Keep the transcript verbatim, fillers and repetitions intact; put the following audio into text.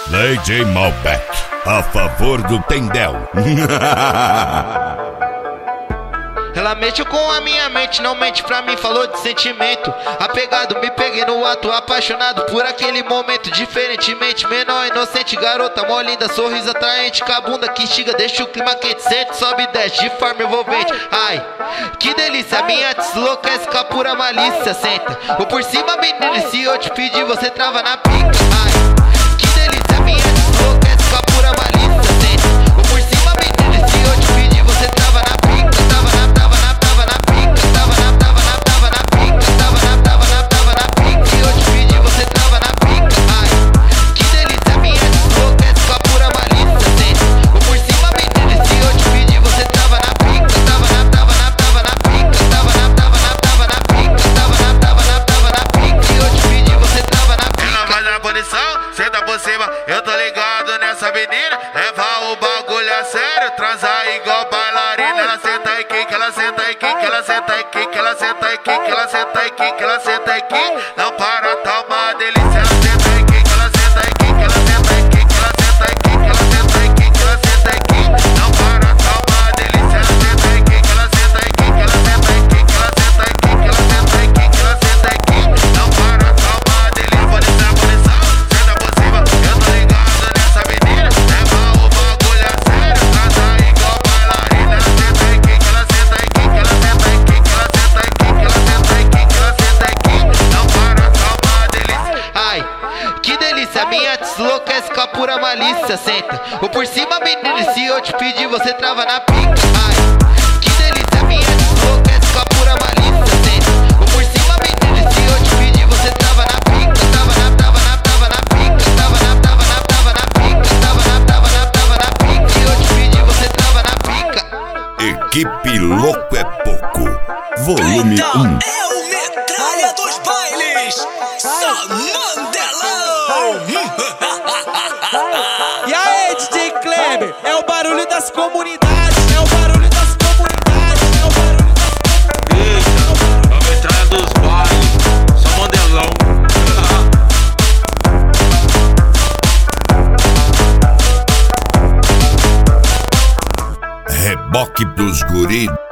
D J Malbec, a favor do Tendel. Ela mexe com a minha mente, não mente pra mim, falou de sentimento. Apegado, me peguei no ato, apaixonado por aquele momento. Diferentemente, menor, inocente, garota, mó linda, sorriso atraente. Com a bunda que instiga, deixa o clima quente. Sente, sobe e desce, de forma envolvente. Ai, que delícia, minha deslouquece com a pura malícia. Senta, ou por cima, menina, se eu te pedir, você trava na pica. Ai, que delícia, minha deslouquece com a pura malícia. Senta, ou por cima, menina, se eu te pedir, você trava na pica. Tava na senta por cima, eu tô ligado nessa menina. Leva o bagulho a sério, transar igual bailarina. Ela senta e quica, ela senta e quica, ela senta e quica, ela senta e quica, ela senta e quica, ela senta e quica. Não para, tá uma delícia. Ela senta e quica, ela senta e quica, ela senta e quica, ela senta e quica, ela senta e quica, ela senta e quica. Não para, tá uma delícia. Ela senta e quica, ela senta e quica, ela senta e quica, ela senta e quica, ela senta e quica, ela senta e quica. Não para, tá uma delícia. Posição, posição. Minha deslouquece com a pura malícia. Senta, ou por cima, menina, se eu te pedir, você trava na pica. Ai, que delícia, minha deslouquece com a pura malícia. Senta, ou por cima, menina, se eu te pedir, você trava na pica. Tava na, tava na, tava na pica. Tava na, tava na, tava na pica. Tava na, tava na, tava na pica. Se eu te pedir, você trava na pica. Equipe Louco é Pouco, volume um. É o Metralha dos Bailes, Samandelão. E aí, D J Kleber, é o barulho das comunidades, é o barulho das comunidades, é o barulho das comunidades. Eita, é o Metralha dos Bailes, Samandelão. Reboque pros guris